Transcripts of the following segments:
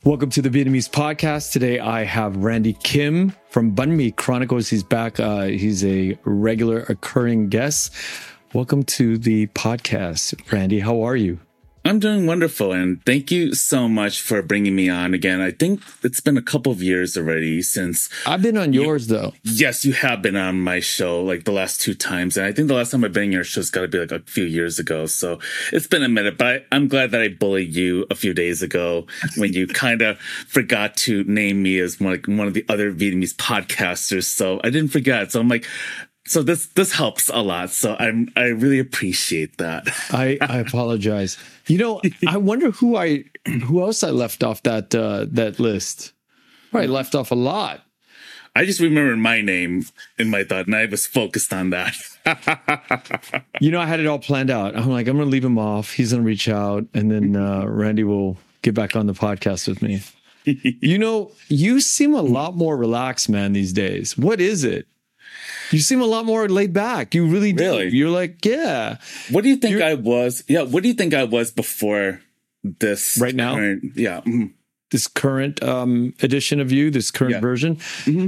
Welcome to the Vietnamese podcast. Today I have Randy Kim from Banh Mi Chronicles. He's back. He's a regular occurring guest. Welcome to the podcast, Randy. How are you? I'm doing wonderful, and thank you so much for bringing me on again. I think it's been a couple of years already since... I've been on yours, though. Yes, you have been on my show like the last two times, and I think the last time I've been on your show's got to be like a few years ago, so it's been a minute, but I'm glad that I bullied you a few days ago when you kind of forgot to name me as one of the other Vietnamese podcasters, so I didn't forget. So I'm like... So this helps a lot. So I really appreciate that. I apologize. You know, I wonder who else I left off that list. I left off a lot. I just remembered my name in my thought, and I was focused on that. You know, I had it all planned out. I'm like, I'm going to leave him off. He's going to reach out, and then Randy will get back on the podcast with me. You know, you seem a lot more relaxed, man, these days. What is it? You seem a lot more laid back. You really do. Really? You're like, yeah. What do you think I was? Yeah. What do you think I was before this? Right now? Yeah. Mm-hmm. This current edition of you, this current version. Mm-hmm.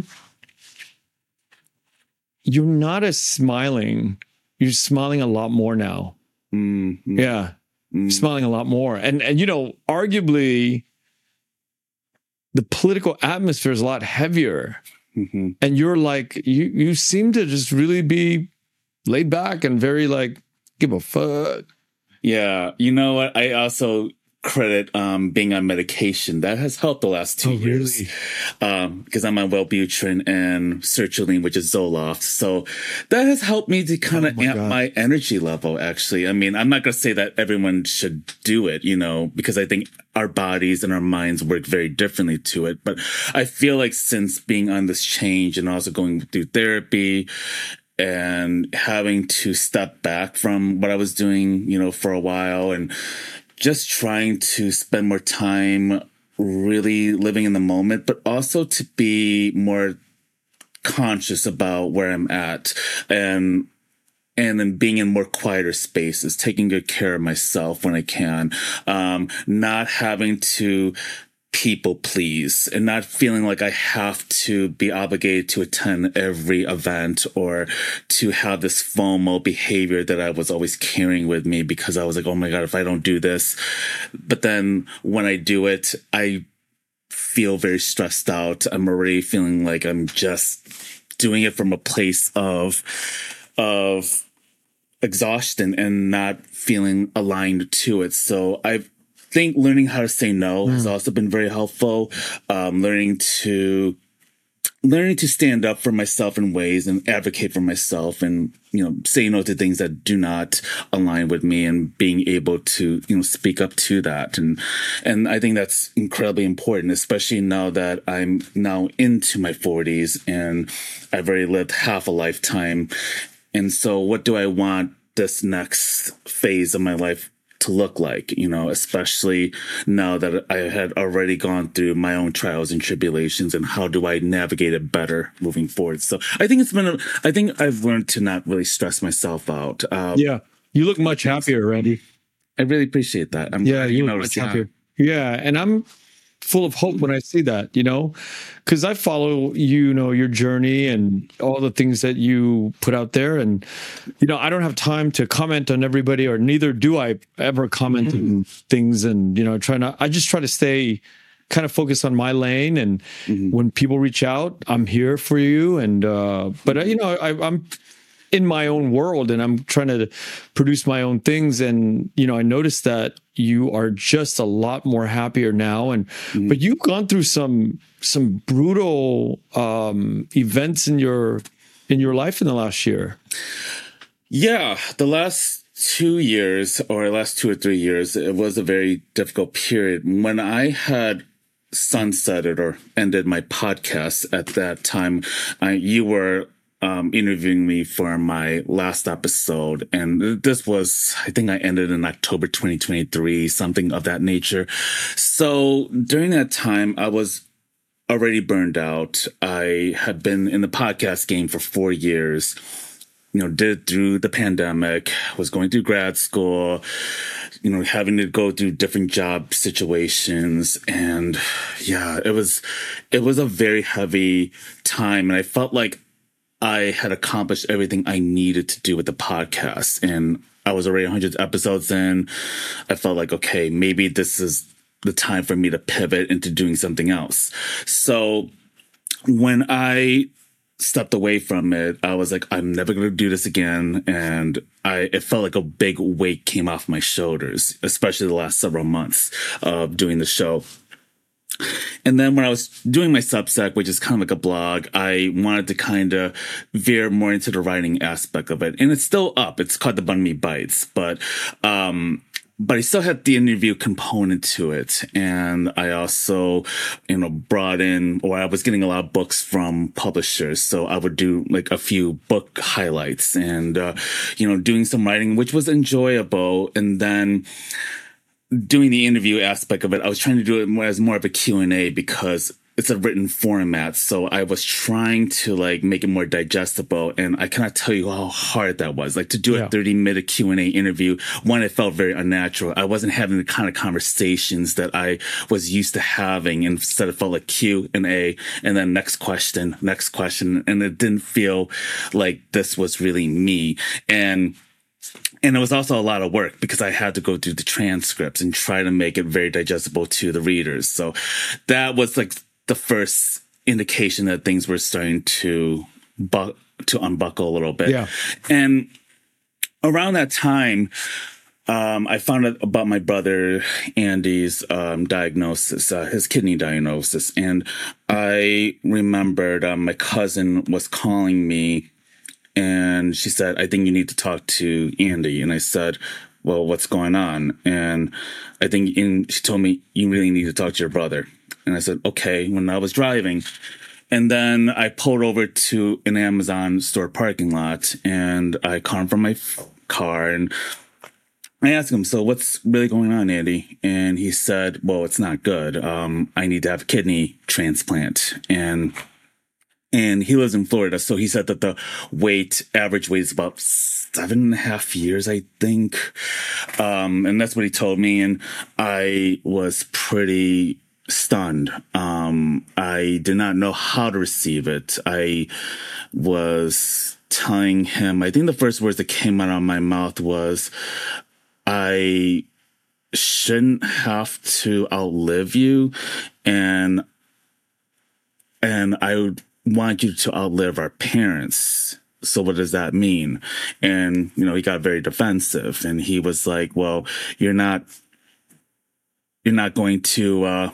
You're not as smiling. You're smiling a lot more now. Mm-hmm. Yeah. Mm-hmm. Smiling a lot more. And you know, arguably, the political atmosphere is a lot heavier. Mm-hmm. And you're like, you seem to just really be laid back and very like, give a fuck. Yeah. You know what? I also credit being on medication. That has helped the last 2 years. Really? Because I'm on Wellbutrin and sertraline, which is Zoloft. So that has helped me to kind of amp my energy level, actually. I mean, I'm not going to say that everyone should do it, you know, because I think our bodies and our minds work very differently to it. But I feel like since being on this change and also going through therapy and having to step back from what I was doing, you know, for a while and just trying to spend more time really living in the moment, but also to be more conscious about where I'm at and then being in more quieter spaces, taking good care of myself when I can, not having to people please and not feeling like I have to be obligated to attend every event or to have this FOMO behavior that I was always carrying with me because I was like, oh my God, if I don't do this. But then when I do it, I feel very stressed out. I'm already feeling like I'm just doing it from a place of exhaustion and not feeling aligned to it. So I think learning how to say no has also been very helpful. Learning to stand up for myself in ways and advocate for myself and, you know, say no to things that do not align with me and being able to, you know, speak up to that. And I think that's incredibly important, especially now that I'm now into my 40s and I've already lived half a lifetime. And so what do I want this next phase of my life to look like, you know, especially now that I had already gone through my own trials and tribulations, and how do I navigate it better moving forward? So I think I think I've learned to not really stress myself out. Yeah. You look much happier, Randy. I really appreciate that. You look much happier. Yeah. And I'm full of hope when I see that, you know, because I follow, you know, your journey and all the things that you put out there. And, you know, I don't have time to comment on everybody, or neither do I ever comment on things. And, you know, I just try to stay kind of focused on my lane. And when people reach out, I'm here for you. And, but, you know, I'm in my own world and I'm trying to produce my own things. And, you know, I noticed that you are just a lot more happier now. And, but you've gone through some brutal, events in your life in the last year. Yeah. The last 2 years or last 2 or 3 years, it was a very difficult period. When I had sunsetted or ended my podcast at that time, you were interviewing me for my last episode. And this was, I think I ended in October 2023, something of that nature. So during that time, I was already burned out. I had been in the podcast game for 4 years, you know, did through the pandemic, was going through grad school, you know, having to go through different job situations and yeah, it was a very heavy time, and I felt like I had accomplished everything I needed to do with the podcast, and I was already 100 episodes in. I felt like, okay, maybe this is the time for me to pivot into doing something else. So when I stepped away from it, I was like, I'm never going to do this again. And it felt like a big weight came off my shoulders, especially the last several months of doing the show. And then when I was doing my Substack, which is kind of like a blog, I wanted to kind of veer more into the writing aspect of it. And it's still up. It's called The Bun Me Bites. But I still had the interview component to it. And I also, brought in, or I was getting a lot of books from publishers. So I would do like a few book highlights and, doing some writing, which was enjoyable. And then doing the interview aspect of it, I was trying to do it more as more of a Q&A because it's a written format. So I was trying to like make it more digestible. And I cannot tell you how hard that was. Like to do a 30-minute Q&A interview, one, it felt very unnatural. I wasn't having the kind of conversations that I was used to having. Instead, it felt like Q&A and then next question. And it didn't feel like this was really me. And it was also a lot of work because I had to go through the transcripts and try to make it very digestible to the readers. So that was like the first indication that things were starting to unbuckle a little bit. Yeah. And around that time, I found out about my brother Andy's diagnosis, his kidney diagnosis. And I remembered my cousin was calling me. And she said, I think you need to talk to Andy. And I said, well, what's going on? And she told me, you really need to talk to your brother. And I said, okay, when I was driving. And then I pulled over to an Amazon store parking lot and I called him from my car and I asked him, so what's really going on, Andy? And he said, well, it's not good. I need to have a kidney transplant. And he lives in Florida. So he said that the average wait is about 7.5 years, I think. And that's what he told me. And I was pretty stunned. I did not know how to receive it. I was telling him, I think the first words that came out of my mouth was, I shouldn't have to outlive you. And I would want you to outlive our parents. So what does that mean? And, he got very defensive and he was like, well, you're not going to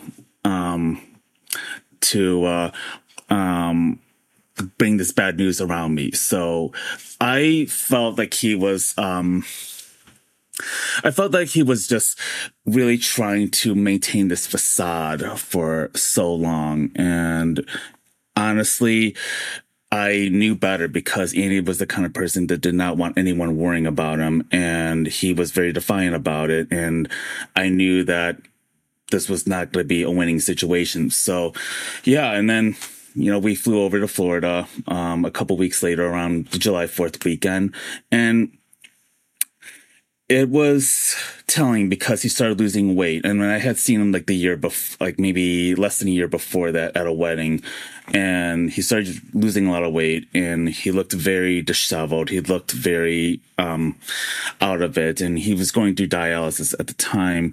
bring this bad news around me. So I felt like he was just really trying to maintain this facade for so long. And honestly, I knew better because Andy was the kind of person that did not want anyone worrying about him. And he was very defiant about it. And I knew that this was not going to be a winning situation. So, yeah. And then, we flew over to Florida a couple weeks later around the July 4th weekend. And it was telling because he started losing weight. And I had seen him like the year before, like maybe less than a year before that at a wedding. And he started losing a lot of weight and he looked very disheveled. He looked very out of it. And he was going through dialysis at the time.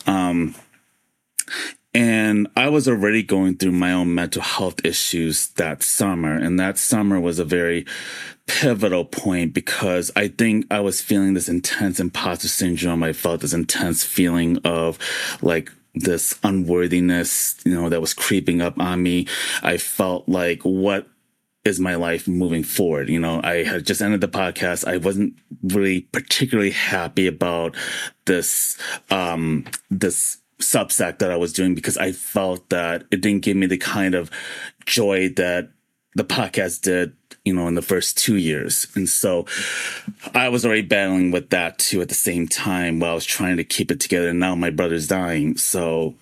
And I was already going through my own mental health issues that summer. And that summer was a very pivotal point because I think I was feeling this intense imposter syndrome. I felt this intense feeling of like this unworthiness, that was creeping up on me. I felt like, what is my life moving forward? I had just ended the podcast. I wasn't really particularly happy about this Substack that I was doing because I felt that it didn't give me the kind of joy that the podcast did, in the first 2 years. And so I was already battling with that too at the same time while I was trying to keep it together. And now my brother's dying. So,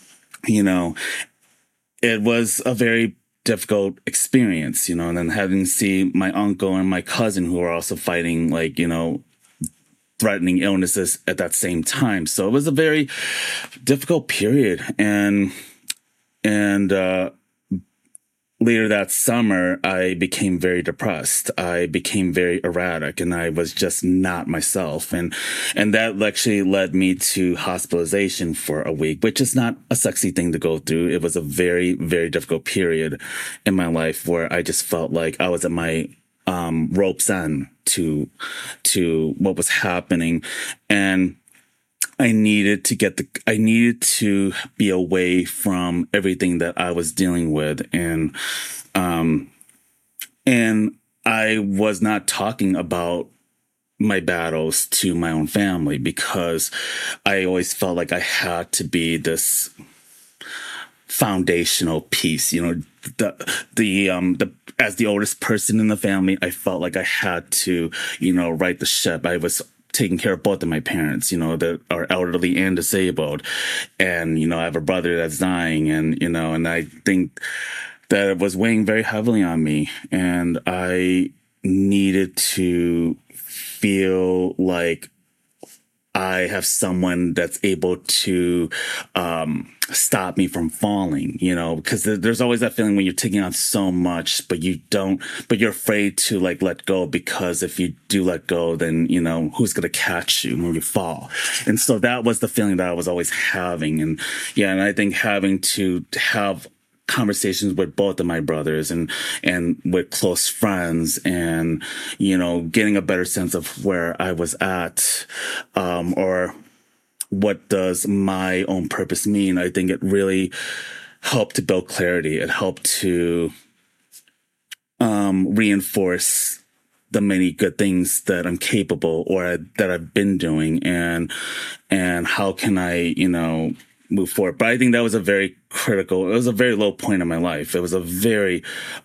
it was a very difficult experience, and then having to see my uncle and my cousin who are also fighting threatening illnesses at that same time. So it was a very difficult period. And And later that summer, I became very depressed. I became very erratic, and I was just not myself. And that actually led me to hospitalization for a week, which is not a sexy thing to go through. It was a very, very difficult period in my life where I just felt like I was at my rope's end to what was happening. And I needed to be away from everything that I was dealing with. And I was not talking about my battles to my own family because I always felt like I had to be this foundational piece, as the oldest person in the family, I felt like I had to, right the ship. I was taking care of both of my parents, that are elderly and disabled. And, I have a brother that's dying and I think that it was weighing very heavily on me. And I needed to feel like I have someone that's able to stop me from falling, because there's always that feeling when you're taking on so much, but you're afraid to let go, because if you do let go, then, who's going to catch you when you fall? And so that was the feeling that I was always having. And I think having to have conversations with both of my brothers and with close friends and, getting a better sense of where I was at, or what does my own purpose mean. I think it really helped to build clarity. It helped to, reinforce the many good things that I'm capable or that I've been doing and how can I, move forward. But I think that was it was a very low point in my life. It was a very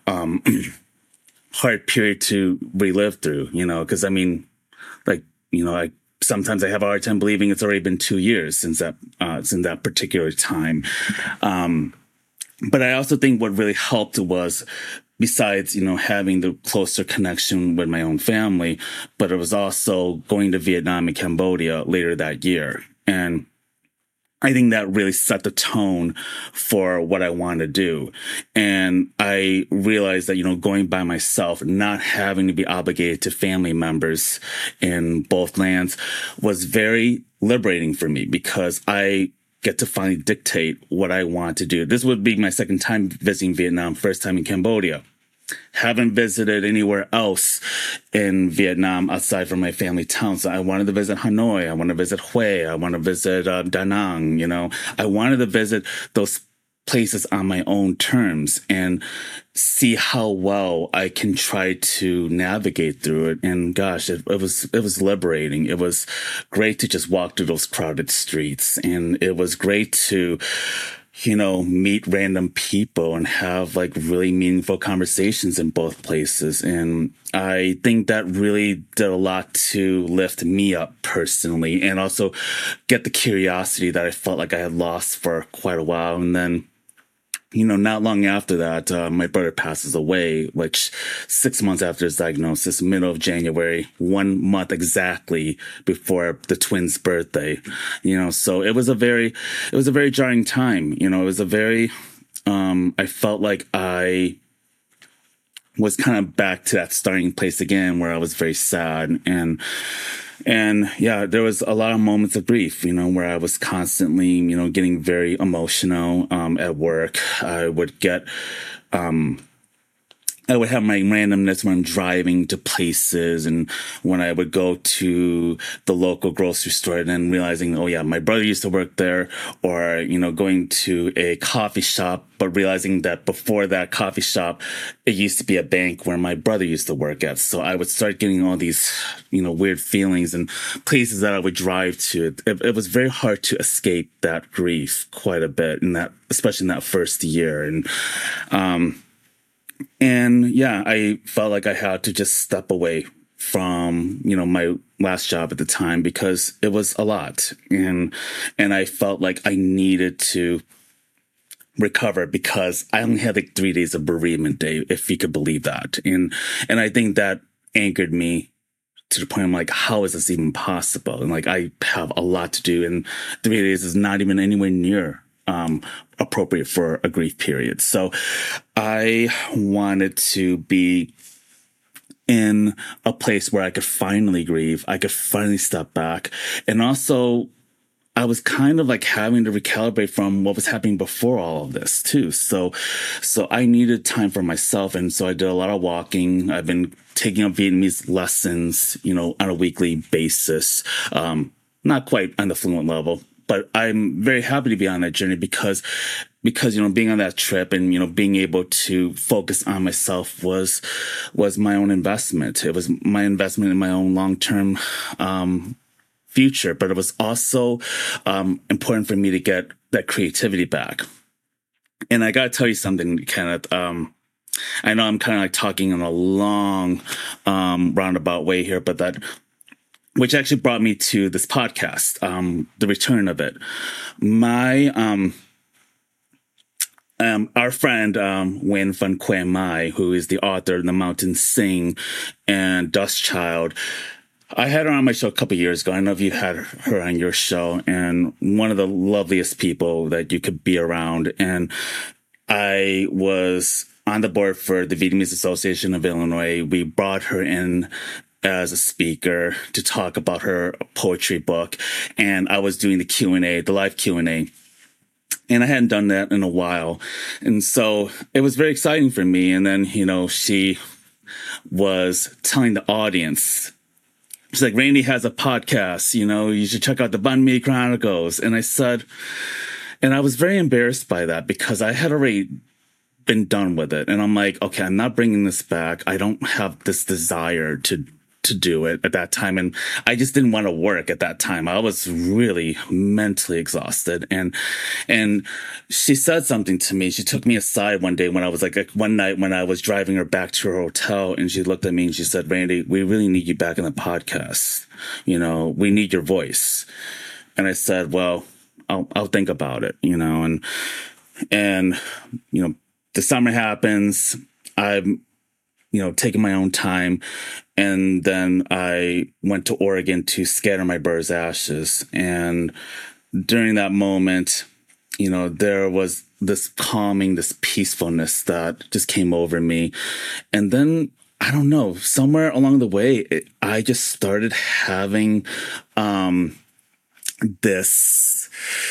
hard period to relive through, because sometimes I have a hard time believing it's already been 2 years since that particular time. But I also think what really helped was, besides, having the closer connection with my own family, but it was also going to Vietnam and Cambodia later that year. And I think that really set the tone for what I wanted to do. And I realized that, going by myself, not having to be obligated to family members in both lands was very liberating for me, because I get to finally dictate what I want to do. This would be my second time visiting Vietnam, first time in Cambodia. Haven't visited anywhere else in Vietnam outside from my family town. So I wanted to visit Hanoi. I want to visit Hue. I want to visit Da Nang. I wanted to visit those places on my own terms and see how well I can try to navigate through it. And gosh, it was liberating. It was great to just walk through those crowded streets, and it was great to meet random people and have really meaningful conversations in both places. And I think that really did a lot to lift me up personally, and also get the curiosity that I felt like I had lost for quite a while. And then, not long after that, my brother passes away, which 6 months after his diagnosis, middle of January, 1 month exactly before the twins' birthday, so it was a very jarring time. It was a very, I felt like I was kind of back to that starting place again, where I was very sad. And there was a lot of moments of grief, where I was constantly, getting very emotional, at work. I would have my randomness when I'm driving to places, and when I would go to the local grocery store and then realizing, oh yeah, my brother used to work there, or, going to a coffee shop, but realizing that before that coffee shop, it used to be a bank where my brother used to work at. So I would start getting all these, weird feelings and places that I would drive to. It was very hard to escape that grief quite a bit, especially in that first year. And I felt like I had to just step away from, my last job at the time, because it was a lot. And I felt like I needed to recover, because I only had 3 days of bereavement day, if you could believe that. And I think that anchored me to the point I'm like, how is this even possible? And I have a lot to do, and 3 days is not even anywhere near appropriate for a grief period. So I wanted to be in a place where I could finally grieve. I could finally step back. And also, I was kind of like having to recalibrate from what was happening before all of this too. So I needed time for myself. And so I did a lot of walking. I've been taking up Vietnamese lessons, on a weekly basis. Not quite on the fluent level, but I'm very happy to be on that journey because, being on that trip and, being able to focus on myself was my own investment. It was my investment in my own long-term, future, but it was also, important for me to get that creativity back. And I got to tell you something, Kenneth. I know I'm kind of like talking in a long, roundabout way here, but which actually brought me to this podcast, the return of it. Our friend, Nguyen Van Quay Mai, who is the author of The Mountains Sing and Dust Child, I had her on my show a couple of years ago. I don't know if you had her on your show, and one of the loveliest people that you could be around. And I was on the board for the Vietnamese Association of Illinois. We brought her in as a speaker to talk about her poetry book. And I was doing the Q&A, the live Q&A. And I hadn't done that in a while. And so it was very exciting for me. And then, she was telling the audience, she's like, Randy has a podcast, you should check out the Banh Mi Chronicles. And I was very embarrassed by that because I had already been done with it. And I'm like, okay, I'm not bringing this back. I don't have this desire to do it at that time. And I just didn't want to work at that time. I was really mentally exhausted. And she said something to me. She took me aside one day one night when I was driving her back to her hotel, and she looked at me and she said, Randy, we really need you back in the podcast. We need your voice. And I said, well, I'll think about it, and the summer happens. I'm, taking my own time. And then I went to Oregon to scatter my bird's ashes. And during that moment, there was this calming, this peacefulness that just came over me. And then, I don't know, somewhere along the way, I just started having this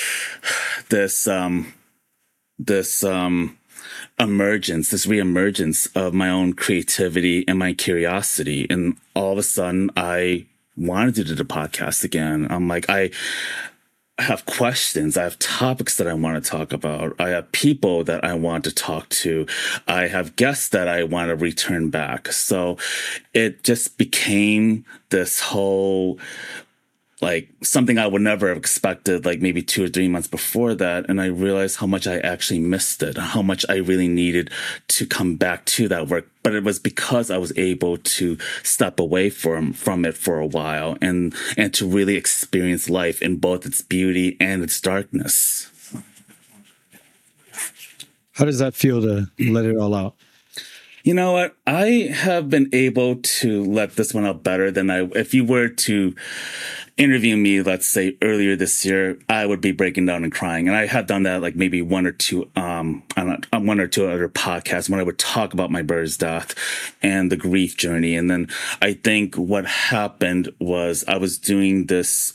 reemergence of my own creativity and my curiosity. And all of a sudden I wanted to do the podcast again. I'm like, I have questions. I have topics that I want to talk about. I have people that I want to talk to. I have guests that I want to return back. So it just became this whole, something I would never have expected, maybe 2 or 3 months before that. And I realized how much I actually missed it, how much I really needed to come back to that work. But it was because I was able to step away from it for a while and to really experience life in both its beauty and its darkness. How does that feel to let it all out? You know what? I have been able to let this one out better than if you were to interview me, let's say earlier this year, I would be breaking down and crying. And I had done that maybe one or two other podcasts when I would talk about my bird's death and the grief journey. And then I think what happened was I was doing this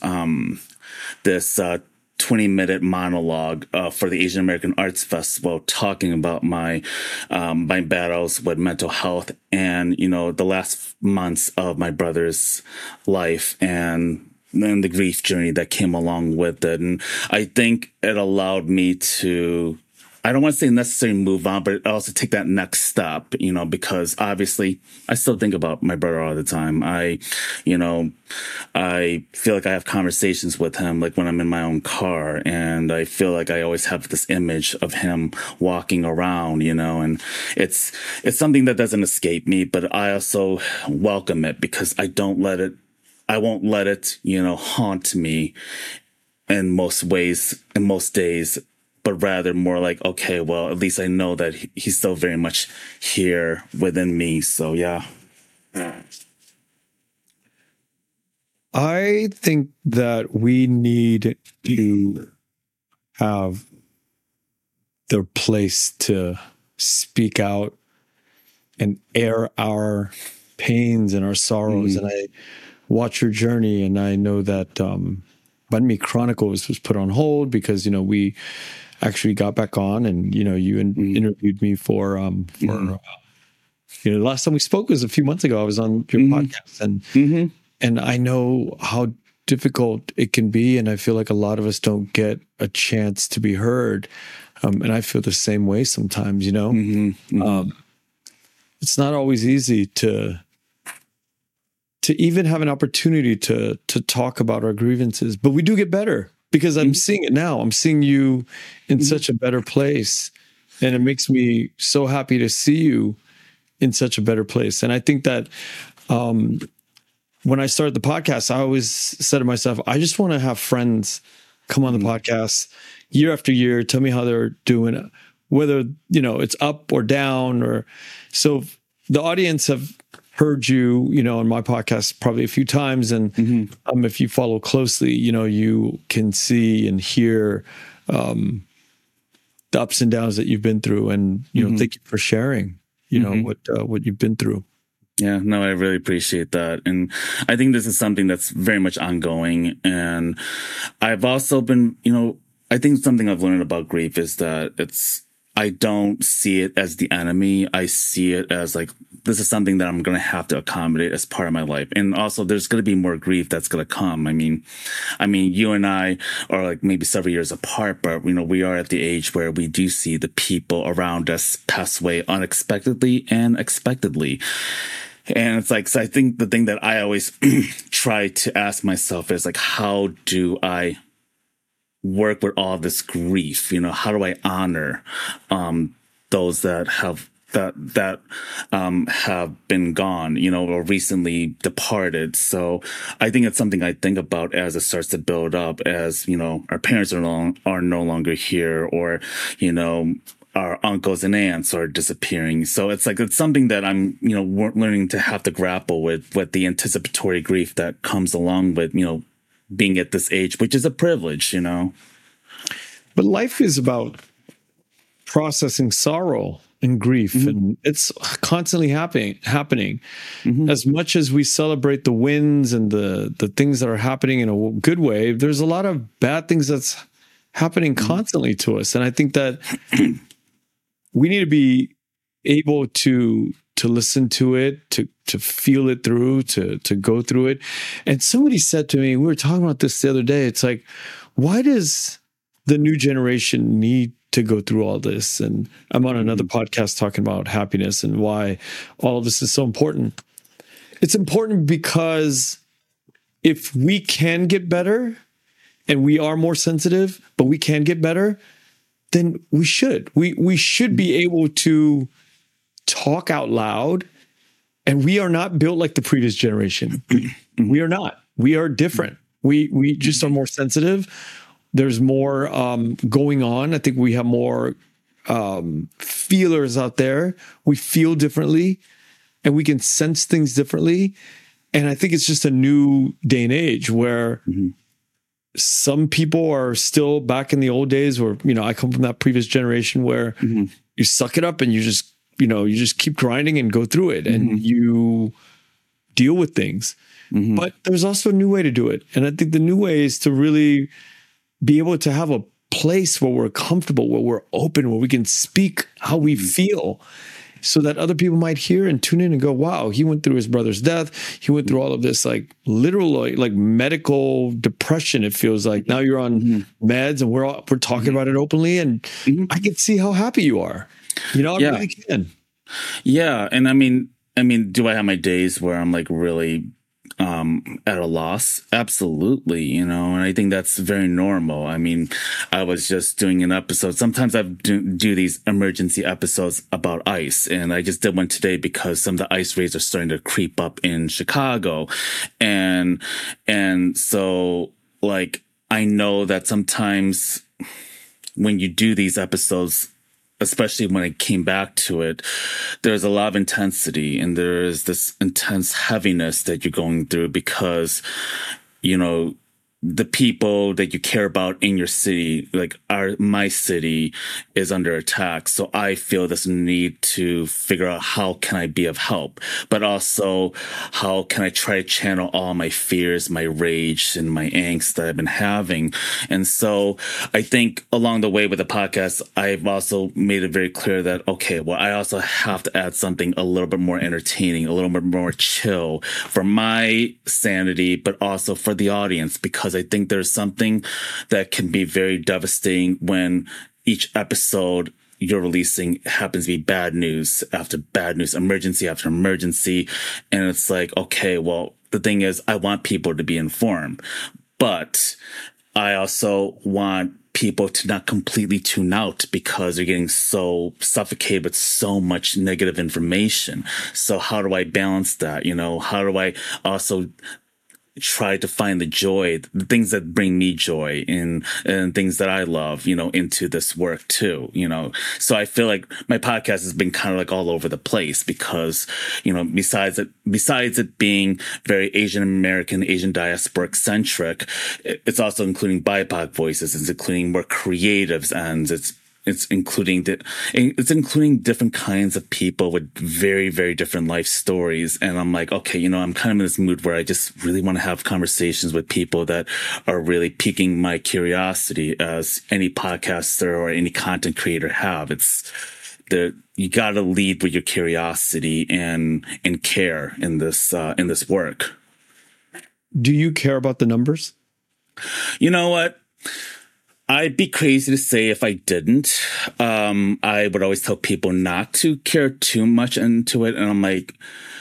20-minute monologue for the Asian American Arts Festival, talking about my battles with mental health and, the last months of my brother's life and then the grief journey that came along with it. And I think it allowed me to, I don't want to say necessarily move on, but also take that next step, because obviously I still think about my brother all the time. I feel like I have conversations with him, when I'm in my own car, and I feel like I always have this image of him walking around, and it's something that doesn't escape me, but I also welcome it because I won't let it, haunt me in most ways, in most days, but rather more okay, well, at least I know that he's still very much here within me. So, yeah. I think that we need to have their place to speak out and air our pains and our sorrows. And I watch your journey, and I know that Banh Mi Chronicles was put on hold because, we actually got back on, and, you interviewed me for the last time we spoke was a few months ago. I was on your podcast, and I know how difficult it can be. And I feel like a lot of us don't get a chance to be heard. And I feel the same way sometimes, it's not always easy to even have an opportunity to talk about our grievances, but we do get better because I'm seeing it now. I'm seeing you in such a better place, and it makes me so happy to see you in such a better place. And I think that when I started the podcast, I always said to myself, I just want to have friends come on the podcast year after year, tell me how they're doing, whether, it's up or down. Or so the audience have heard you, on my podcast probably a few times. And if you follow closely, you can see and hear the ups and downs that you've been through. And, thank you for sharing, what you've been through. Yeah, no, I really appreciate that. And I think this is something that's very much ongoing. And I've also been, I think something I've learned about grief is that I don't see it as the enemy. I see it as like, this is something that I'm going to have to accommodate as part of my life. And also there's going to be more grief that's going to come. I mean, you and I are like maybe several years apart, but we are at the age where we do see the people around us pass away unexpectedly and expectedly. And it's like, so I think the thing that I always try to ask myself is like, how do I work with all this grief? How do I honor those that have have been gone, or recently departed. So I think it's something I think about as it starts to build up, as our parents are no longer here, or our uncles and aunts are disappearing. So it's something that I'm, learning to have to grapple with the anticipatory grief that comes along with, being at this age, which is a privilege, But life is about processing sorrow and grief, and it's constantly happening. As much as we celebrate the wins and the things that are happening in a good way, there's a lot of bad things that's happening constantly to us. And I think that we need to be able to listen to it, to feel it through, to go through it. And somebody said to me, we were talking about this the other day, it's like, why does the new generation need to go through all this? And I'm on another podcast talking about happiness and why all of this is so important. It's important because if we can get better, and we are more sensitive, but we can get better, then we should. We should be able to talk out loud. And we are not built like the previous generation. We are not. We are different. We just are more sensitive. There's more going on. I think we have more feelers out there. We feel differently, and we can sense things differently. And I think it's just a new day and age where some people are still back in the old days where, I come from that previous generation where you suck it up and you just keep grinding and go through it and you deal with things. But there's also a new way to do it. And I think the new way is to really be able to have a place where we're comfortable, where we're open, where we can speak how we feel, so that other people might hear and tune in and go, wow, he went through his brother's death. He went through all of this, like literal, like medical depression. It feels like now you're on meds and we're talking about it openly. And I can see how happy you are. I really can. Yeah. And I mean, do I have my days where I'm like really at a loss? Absolutely, and I think that's very normal. I mean, I was just doing an episode. Sometimes I do these emergency episodes about ice, and I just did one today because some of the ice rays are starting to creep up in Chicago, and so like I know that sometimes when you do these episodes, especially when I came back to it, there's a lot of intensity and there is this intense heaviness that you're going through because, the people that you care about in your city, like my city is under attack. So I feel this need to figure out how can I be of help, but also how can I try to channel all my fears, my rage, and my angst that I've been having. And so I think along the way with the podcast, I've also made it very clear that, okay, well, I also have to add something a little bit more entertaining, a little bit more chill for my sanity, but also for the audience, because I think there's something that can be very devastating when each episode you're releasing happens to be bad news after bad news, emergency after emergency. And it's like, okay, well, the thing is, I want people to be informed, but I also want people to not completely tune out because they're getting so suffocated with so much negative information. So how do I balance that? How do I also try to find the joy, the things that bring me joy and things that I love, into this work too, So I feel like my podcast has been kind of like all over the place because, besides it being very Asian American, Asian diasporic centric, it's also including BIPOC voices, it's including more creatives, and it's including different kinds of people with very, very different life stories. And I'm like, okay, I'm kind of in this mood where I just really want to have conversations with people that are really piquing my curiosity, as any podcaster or any content creator have. You got to lead with your curiosity and care in this work. Do you care about the numbers? You know what? I'd be crazy to say if I didn't. I would always tell people not to care too much into it. And I'm like,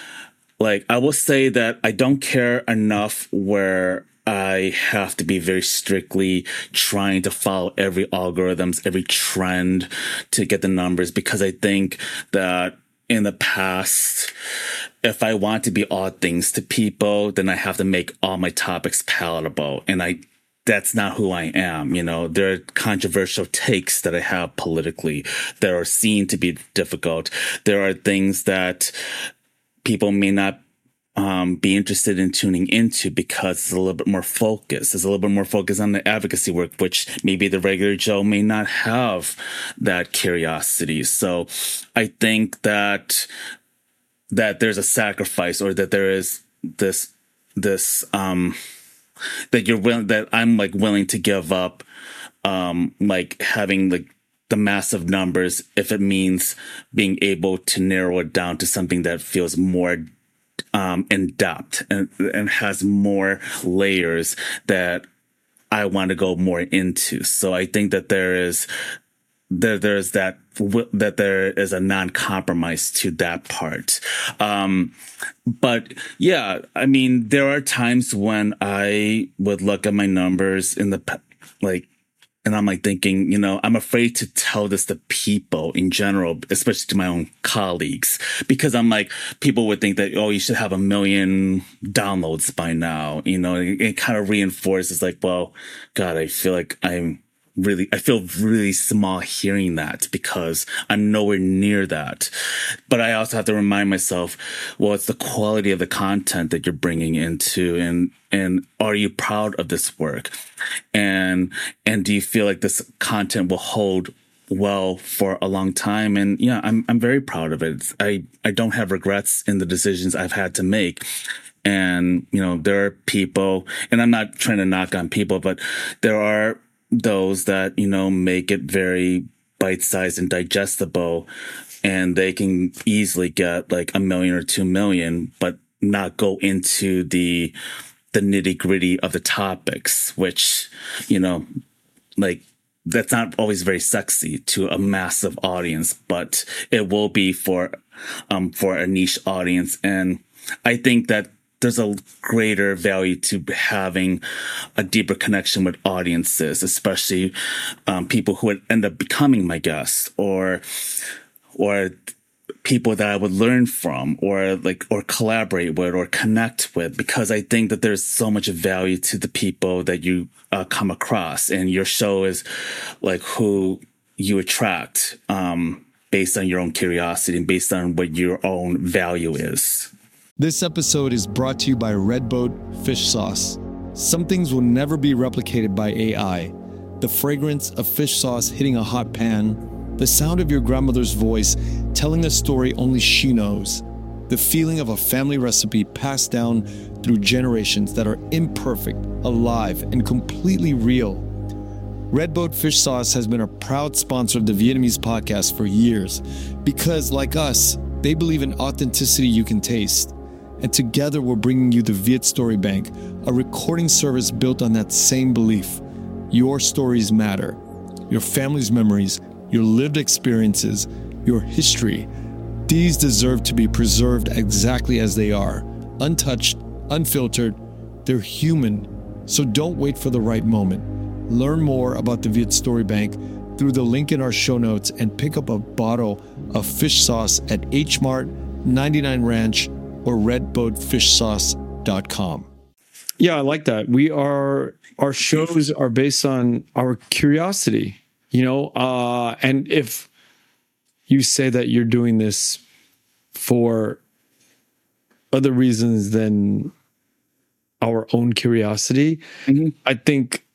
I will say that I don't care enough where I have to be very strictly trying to follow every algorithms, every trend to get the numbers, because I think that in the past, if I want to be all things to people, then I have to make all my topics palatable. And that's not who I am. There are controversial takes that I have politically that are seen to be difficult. There are things that people may not be interested in tuning into because it's a little bit more focused. It's a little bit more focused on the advocacy work, which maybe the regular Joe may not have that curiosity. So I think that there's a sacrifice, or that there is this that I'm willing to give up, having the massive numbers if it means being able to narrow it down to something that feels more in depth and has more layers that I want to go more into. So I think that there is a non-compromise to that part. But yeah, I mean, there are times when I would look at my numbers and I'm thinking, I'm afraid to tell this to people in general, especially to my own colleagues, because I'm like, people would think that, oh, you should have 1 million downloads by now. It kind of reinforces well, God, I feel like I feel really small hearing that because I'm nowhere near that. But I also have to remind myself, well, it's the quality of the content that you're bringing into, and are you proud of this work? And do you feel like this content will hold well for a long time? And yeah, I'm very proud of it. I don't have regrets in the decisions I've had to make. And, there are people, and I'm not trying to knock on people, but there are those that, make it very bite-sized and digestible, and they can easily get 1 million or 2 million, but not go into the nitty-gritty of the topics, which, that's not always very sexy to a massive audience, but it will be for a niche audience. And I think that there's a greater value to having a deeper connection with audiences, especially people who would end up becoming my guests, or people that I would learn from, or collaborate with, or connect with, because I think that there's so much value to the people that you come across, and your show is who you attract based on your own curiosity and based on what your own value is. This episode is brought to you by Redboat Fish Sauce. Some things will never be replicated by AI. The fragrance of fish sauce hitting a hot pan, the sound of your grandmother's voice telling a story only she knows, the feeling of a family recipe passed down through generations that are imperfect, alive, and completely real. Redboat Fish Sauce has been a proud sponsor of the Vietnamese podcast for years because, like us, they believe in authenticity you can taste. And together we're bringing you the Viet Story Bank, a recording service built on that same belief. Your stories matter. Your family's memories, your lived experiences, your history. These deserve to be preserved exactly as they are. Untouched, unfiltered. They're human. So don't wait for the right moment. Learn more about the Viet Story Bank through the link in our show notes and pick up a bottle of fish sauce at H Mart, 99 Ranch, or redboatfishsauce.com. Yeah, I like that. Our shows are based on our curiosity, and if you say that you're doing this for other reasons than our own curiosity, I think,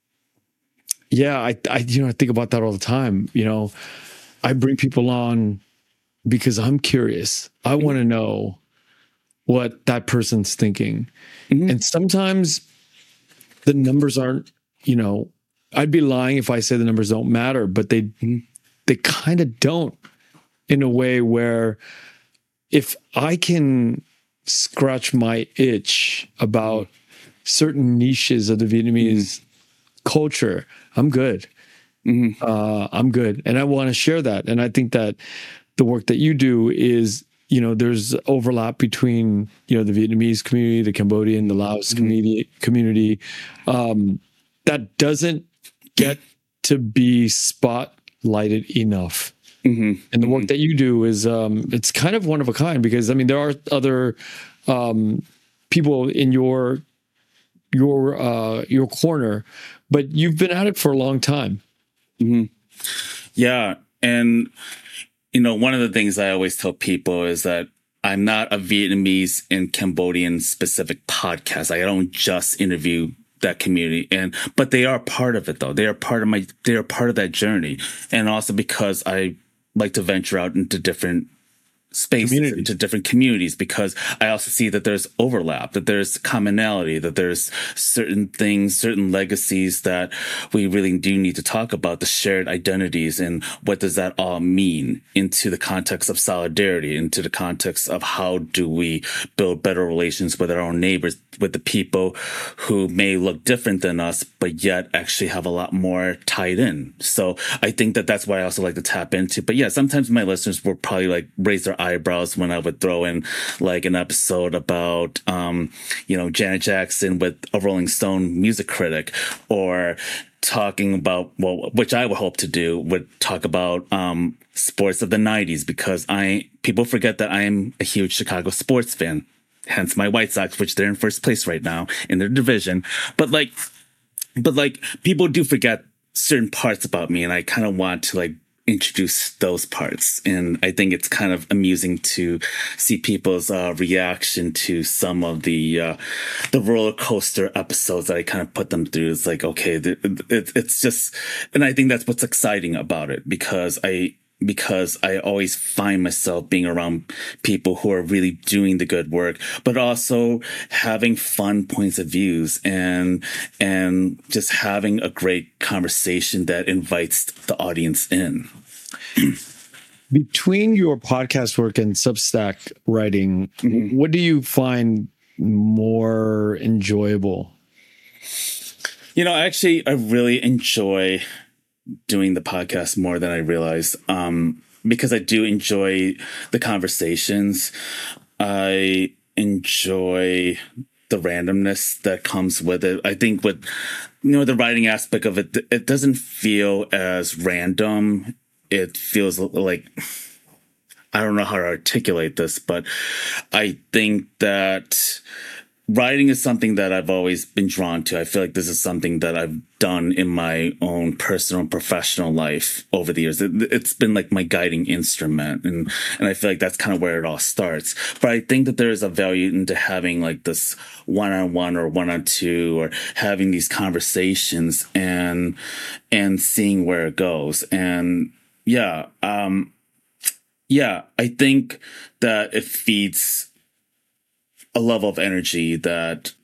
I think about that all the time. I bring people on because I'm curious. I want to know what that person's thinking. And sometimes the numbers aren't, I'd be lying if I say the numbers don't matter, but they kind of don't, in a way where if I can scratch my itch about certain niches of the Vietnamese culture, I'm good. I'm good. And I want to share that. And I think that the work that you do is, there's overlap between, the Vietnamese community, the Cambodian, the Laos community that doesn't get to be spotlighted enough. And the work that you do is, it's kind of one of a kind because, there are other people in your corner, but you've been at it for a long time. Yeah. And, one of the things I always tell people is that I'm not a Vietnamese and Cambodian specific podcast. I don't just interview that community, but they are part of it though. They are part of that journey. And also because I like to venture out into different spaces, into different communities, because I also see that there's overlap, that there's commonality, that there's certain things, certain legacies that we really do need to talk about, the shared identities, and what does that all mean into the context of solidarity, into the context of how do we build better relations with our own neighbors, with the people who may look different than us, but yet actually have a lot more tied in. So I think that that's why I also like to tap into. But yeah, sometimes my listeners will probably raise their eyebrows when I would throw in an episode about, Janet Jackson with a Rolling Stone music critic, or talking about, which I would hope to do, would talk about, sports of the 90s, because people forget that I am a huge Chicago sports fan, hence my White Sox, which they're in first place right now in their division. But people do forget certain parts about me, and I kind of want to introduce those parts. And I think it's kind of amusing to see people's reaction to some of the roller coaster episodes that I kind of put them through. It's okay, it's just, and I think that's what's exciting about it, because I always find myself being around people who are really doing the good work, but also having fun points of views and just having a great conversation that invites the audience in. Between your podcast work and Substack writing, what do you find more enjoyable? Actually, I really enjoy doing the podcast more than I realized, because I do enjoy the conversations. I enjoy the randomness that comes with it. I think with the writing aspect of it, it doesn't feel as random. It feels like, I don't know how to articulate this, but I think that writing is something that I've always been drawn to. I feel like this is something that I've done in my own personal and professional life over the years. It's been like my guiding instrument. And I feel like that's kind of where it all starts. But I think that there is a value into having like this one-on-one or one-on-two, or having these conversations and seeing where it goes. And I think that it feeds a level of energy that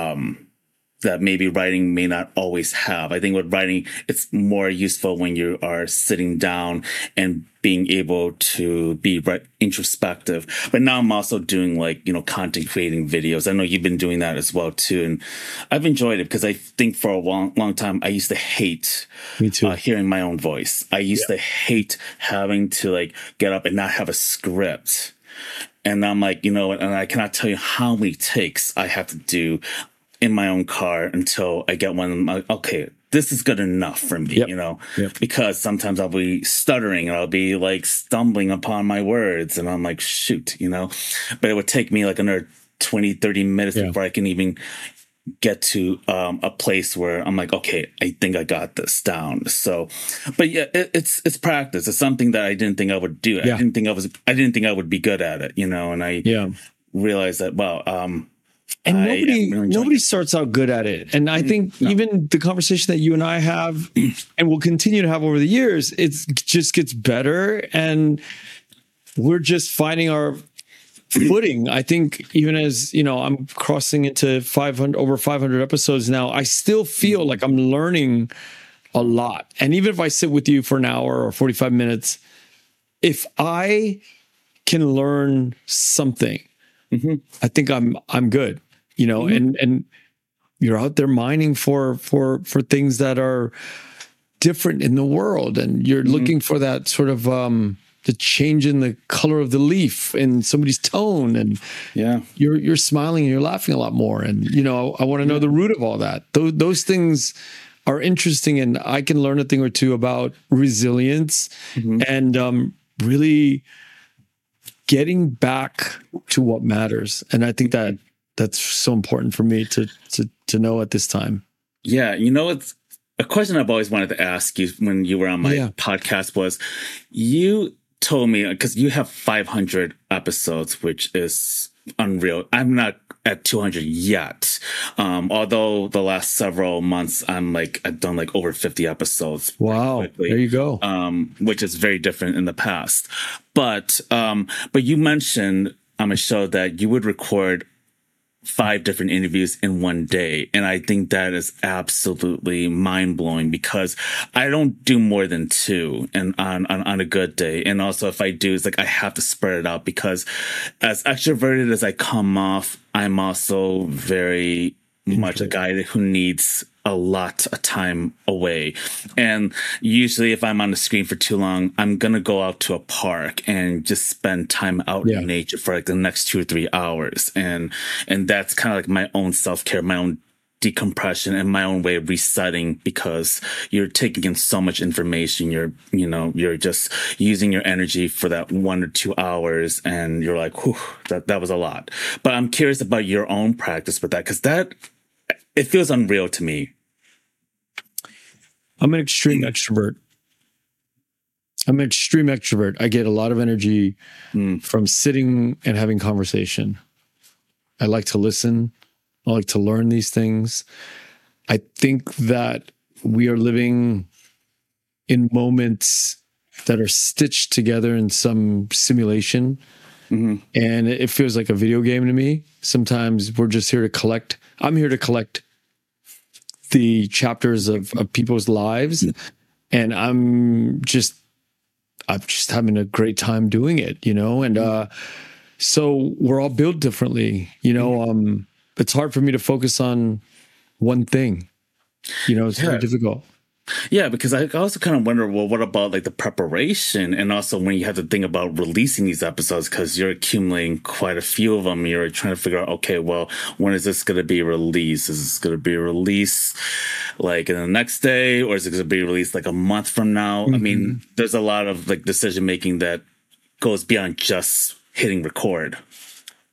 that maybe writing may not always have. I think with writing, it's more useful when you are sitting down and being able to be introspective. But now I'm also doing like, content creating videos. I know you've been doing that as well too. And I've enjoyed it because I think for a long time, I used to hate hearing my own voice. I used to hate having to like get up and not have a script. And I'm like, and I cannot tell you how many takes I have to do in my own car until I get one. I'm like, okay, this is good enough for me, because sometimes I'll be stuttering and I'll be like stumbling upon my words, and I'm like, shoot, but it would take me like another 20, 30 minutes before I can even get to a place where I'm like, okay, I think I got this down. So, but yeah, it's practice. It's something that I didn't think I would do. I didn't think I would be good at it, and I realized that, and nobody starts out good at it. And I think even the conversation that you and I have and we'll continue to have over the years, it just gets better, and we're just finding our footing. I think even as, I'm crossing into over 500 episodes now, I still feel like I'm learning a lot. And even if I sit with you for an hour or 45 minutes, if I can learn something, I think I'm good, and you're out there mining for things that are different in the world. And you're looking for that sort of, the change in the color of the leaf in somebody's tone, and you're smiling and you're laughing a lot more. And, I want to know the root of all that. Those things are interesting, and I can learn a thing or two about resilience and really getting back to what matters. And I think that's so important for me to know at this time. Yeah. It's a question I've always wanted to ask you when you were on my podcast was, you told me, because you have 500 episodes, which is unreal. I'm not at 200 yet. Although the last several months, I've done like over 50 episodes. Wow. Quickly, there you go. Which is very different in the past. But you mentioned on a show that you would record 5 different interviews in one day. And I think that is absolutely mind blowing, because I don't do more than 2 and on a good day. And also if I do, it's like I have to spread it out, because as extroverted as I come off, I'm also very much a guy who needs a lot of time away. And usually if I'm on the screen for too long, I'm going to go out to a park and just spend time out in nature for like the next 2 or 3 hours. And that's kind of like my own self-care, my own decompression, and my own way of resetting, because you're taking in so much information. You're just using your energy for that 1 or 2 hours, and you're like, whew, that was a lot. But I'm curious about your own practice with that, because it feels unreal to me. I'm an extreme extrovert. I get a lot of energy from sitting and having conversation. I like to listen. I like to learn these things. I think that we are living in moments that are stitched together in some simulation. And it feels like a video game to me. Sometimes we're just here to collect. I'm here to collect the chapters of people's lives, and I'm just having a great time doing it, and so we're all built differently, it's hard for me to focus on one thing, it's very difficult. Yeah, because I also kind of wonder, well, what about like the preparation, and also when you have to think about releasing these episodes, because you're accumulating quite a few of them. You're trying to figure out, okay, well, when is this going to be released? Is this going to be released like in the next day, or is it going to be released like a month from now? I mean, there's a lot of like decision making that goes beyond just hitting record.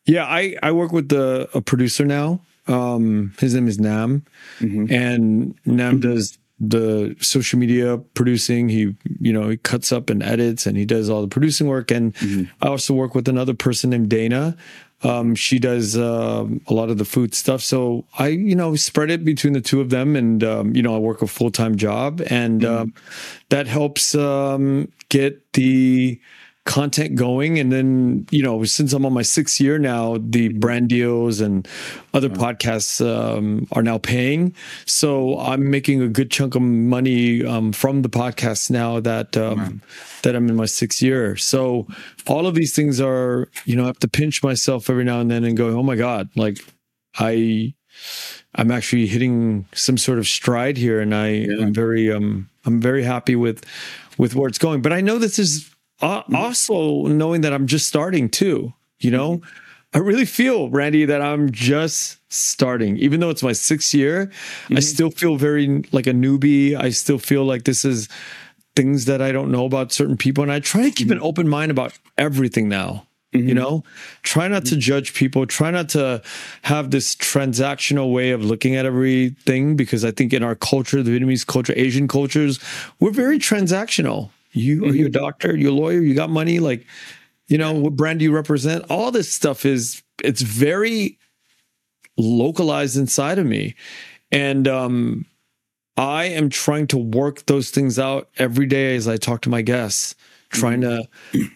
Yeah, I work with a producer now. His name is Nam, and Nam does the social media producing. He cuts up and edits, and he does all the producing work. And I also work with another person named Dana. She does a lot of the food stuff. So I, spread it between the two of them, and I work a full-time job, and that helps get the content going. And then, since I'm on my 6th year now, the brand deals and other podcasts are now paying. So I'm making a good chunk of money from the podcasts now that that I'm in my 6th year. So all of these things are, I have to pinch myself every now and then and go, oh my God, like I'm actually hitting some sort of stride here, and I'm very happy with where it's going. But I know this is also knowing that I'm just starting too, I really feel, Randy, that I'm just starting. Even though it's my 6th year, I still feel very like a newbie. I still feel like this is things that I don't know about certain people. And I try to keep an open mind about everything now. Try not to judge people, try not to have this transactional way of looking at everything, because I think in our culture, the Vietnamese culture, Asian cultures, we're very transactional. Are you a doctor? You're a lawyer? You got money? Like, what brand do you represent? All this stuff it's very localized inside of me. And I am trying to work those things out every day as I talk to my guests, trying to,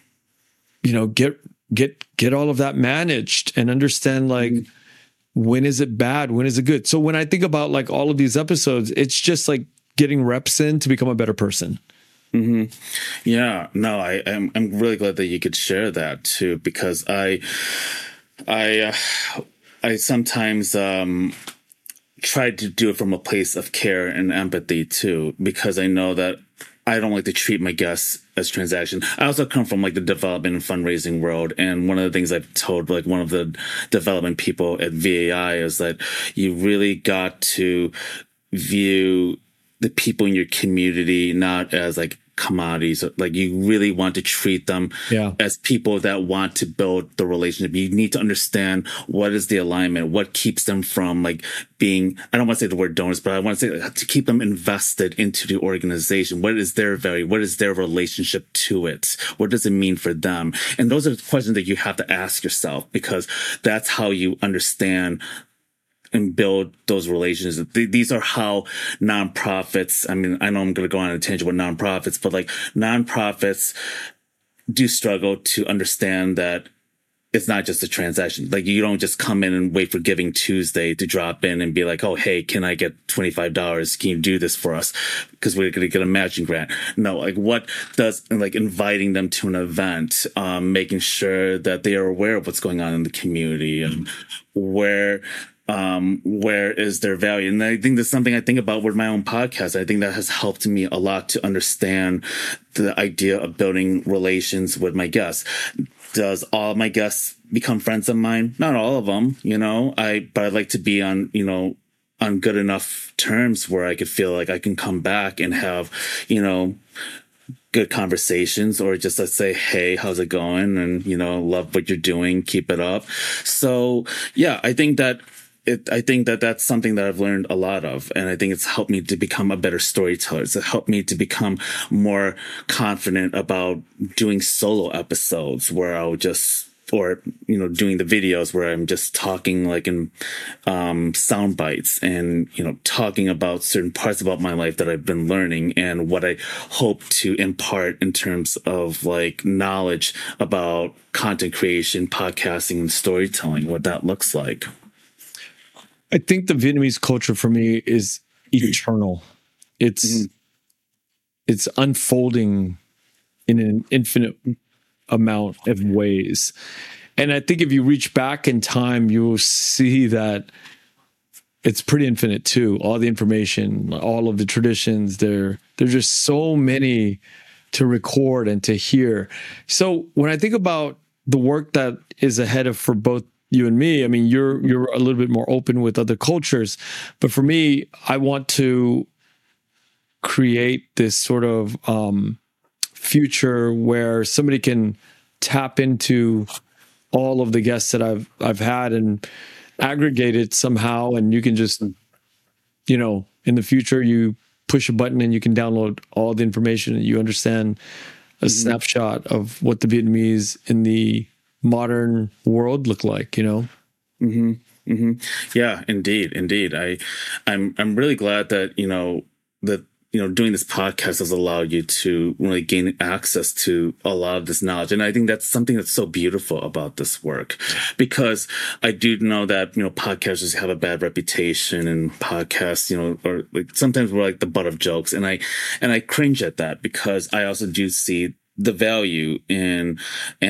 get all of that managed and understand, like, when is it bad? When is it good? So when I think about like all of these episodes, it's just like getting reps in to become a better person. Yeah, no, I'm really glad that you could share that too, because I sometimes try to do it from a place of care and empathy too, because I know that I don't like to treat my guests as transaction. I also come from like the development and fundraising world, and one of the things I've told like one of the development people at VAI is that you really got to view the people in your community not as like commodities. Like, you really want to treat them as people that want to build the relationship. You need to understand what is the alignment, what keeps them from like being, I don't want to say the word donors, but I want to say to keep them invested into the organization. What is their value? What is their relationship to it? What does it mean for them? And those are the questions that you have to ask yourself, because that's how you understand and build those relations. These are how nonprofits, I mean, I know I'm going to go on a tangent with nonprofits, but like nonprofits do struggle to understand that it's not just a transaction. Like, you don't just come in and wait for Giving Tuesday to drop in and be like, oh, hey, can I get $25? Can you do this for us? Because we're going to get a matching grant. No, like, what does, like, inviting them to an event, making sure that they are aware of what's going on in the community and where is their value? And I think that's something I think about with my own podcast. I think that has helped me a lot to understand the idea of building relations with my guests. Does all my guests become friends of mine? Not all of them, but I'd like to be on, on good enough terms where I could feel like I can come back and have, good conversations, or just let's say, hey, how's it going? And, love what you're doing. Keep it up. So yeah, I think that that's something that I've learned a lot of. And I think it's helped me to become a better storyteller. It's helped me to become more confident about doing solo episodes where I'll just, or, doing the videos where I'm just talking like in, sound bites and, talking about certain parts about my life that I've been learning and what I hope to impart in terms of like knowledge about content creation, podcasting, and storytelling, what that looks like. I think the Vietnamese culture for me is eternal. It's unfolding in an infinite amount of ways. And I think if you reach back in time, you will see that it's pretty infinite too. All the information, all of the traditions, there's just so many to record and to hear. So when I think about the work that is ahead of for both you and me, I mean, you're a little bit more open with other cultures, but for me, I want to create this sort of future where somebody can tap into all of the guests that I've had and aggregate it somehow, and you can just, you know, in the future you push a button and you can download all the information and you understand a snapshot of what the Vietnamese in the modern world look like, you know? Yeah, indeed. I'm really glad that, doing this podcast has allowed you to really gain access to a lot of this knowledge. And I think that's something that's so beautiful about this work, because I do know that, podcasters have a bad reputation, and podcasts, or like sometimes we're like the butt of jokes. And I cringe at that, because I also do see the value in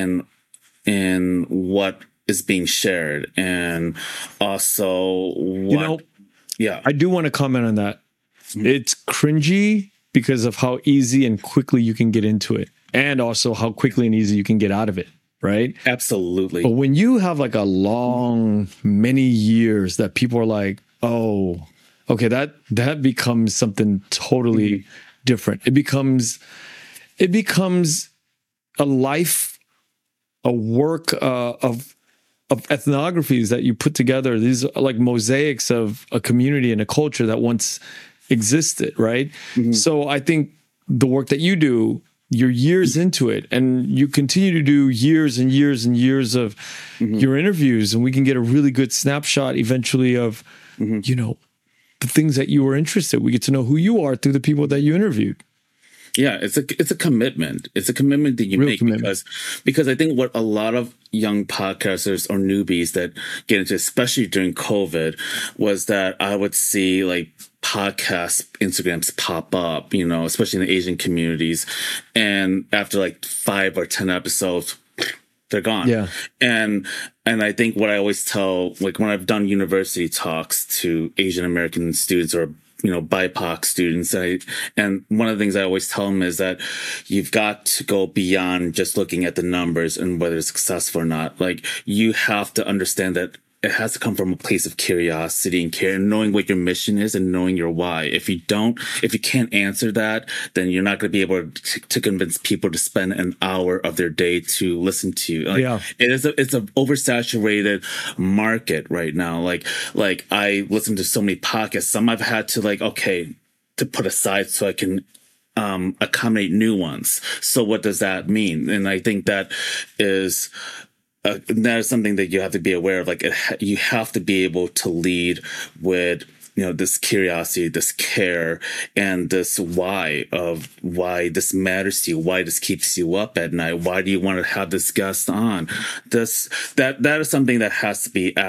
what is being shared, and also what, I do want to comment on that. It's cringy because of how easy and quickly you can get into it, and also how quickly and easy you can get out of it, right? Absolutely. But when you have like a long, many years that people are like, oh, okay, that becomes something totally different. It becomes a life, a work of ethnographies that you put together. These are like mosaics of a community and a culture that once existed, right? So I think the work that you do, you're years into it, and you continue to do years and years and years of your interviews, and we can get a really good snapshot eventually of, the things that you were interested. We get to know who you are through the people that you interviewed. Yeah, it's a commitment. It's a commitment that you make, because I think what a lot of young podcasters or newbies that get into, especially during COVID, was that I would see like podcast Instagrams pop up, especially in the Asian communities, and after like 5 or 10 episodes, they're gone. Yeah. And I think what I always tell, like when I've done university talks to Asian American students or BIPOC students. And one of the things I always tell them is that you've got to go beyond just looking at the numbers and whether it's successful or not. Like, you have to understand that it has to come from a place of curiosity and care, and knowing what your mission is and knowing your why. If you can't answer that, then you're not going to be able to convince people to spend an hour of their day to listen to you. It's an oversaturated market right now. Like I listen to so many podcasts. Some I've had to to put aside so I can accommodate new ones. So what does that mean? And I think that is something that you have to be aware of. Like, you have to be able to lead with, this curiosity, this care, and this why this matters to you, why this keeps you up at night, why do you want to have this guest on? That is something that has